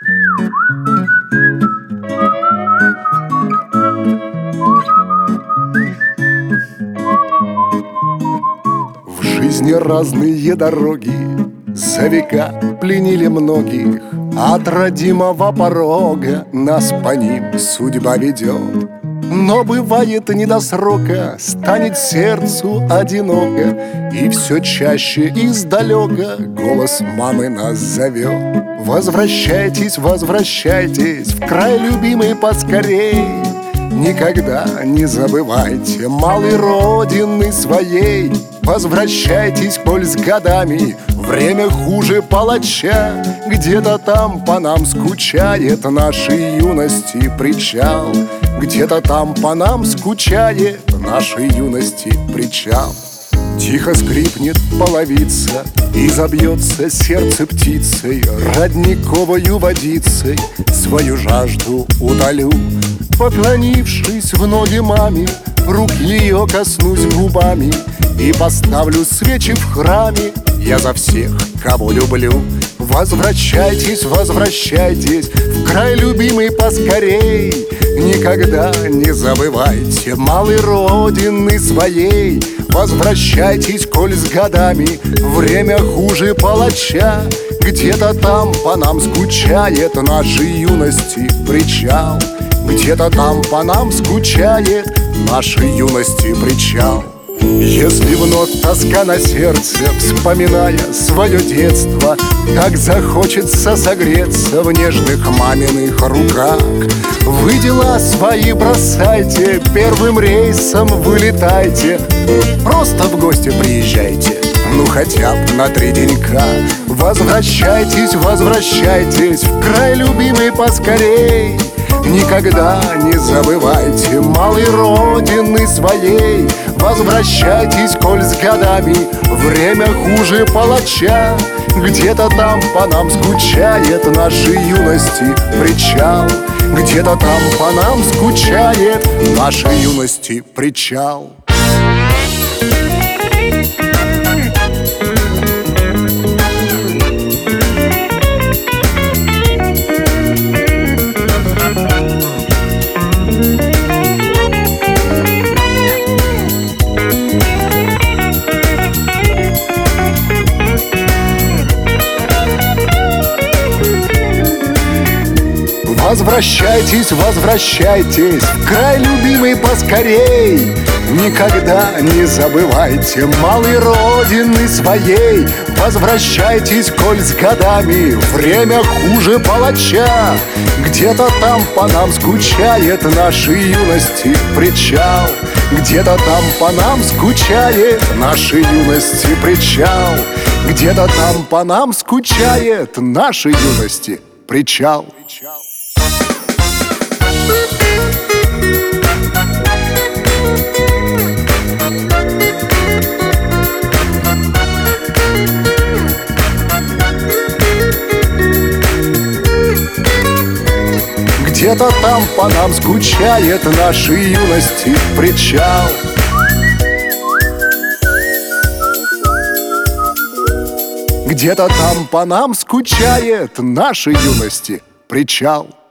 В жизни разные дороги за века пленили многих. От родимого порога нас по ним судьба ведет. Но бывает не до срока, станет сердцу одиноко, и все чаще издалека голос мамы нас зовет. Возвращайтесь, возвращайтесь в край любимый поскорей. Никогда не забывайте малой родины своей. Возвращайтесь, коль с годами время хуже палача. Где-то там по нам скучает нашей юности причал. Где-то там по нам скучает нашей юности причал. Тихо скрипнет половица и забьется сердце птицей. Родниковою водицей свою жажду утолю. Поклонившись в ноги маме, рук ее коснусь губами и поставлю свечи в храме я за всех, кого люблю. Возвращайтесь, возвращайтесь в край любимый поскорей. Никогда не забывайте малой родины своей. Возвращайтесь, коль с годами время хуже палача. Где-то там по нам скучает нашей юности причал. Где-то там по нам скучает нашей юности причал. Если вновь тоска на сердце, вспоминая свое детство, так захочется согреться в нежных маминых руках. Вы дела свои бросайте, первым рейсом вылетайте, просто в гости приезжайте, ну хотя бы на 3 денька. Возвращайтесь, возвращайтесь в край любимый поскорей. Никогда не забывайте малой родины своей. Возвращайтесь, коль с годами время хуже палача. Где-то там по нам скучает нашей юности причал. Где-то там по нам скучает нашей юности причал. Возвращайтесь, возвращайтесь в край любимый поскорей. Никогда не забывайте малой родины своей. Возвращайтесь, коль с годами время хуже палача. Где-то там по нам скучает нашей юности причал. Где-то там по нам скучает нашей юности причал. Где-то там по нам скучает нашей юности причал. Где-то там по нам скучает нашей юности причал. Где-то там по нам скучает нашей юности причал.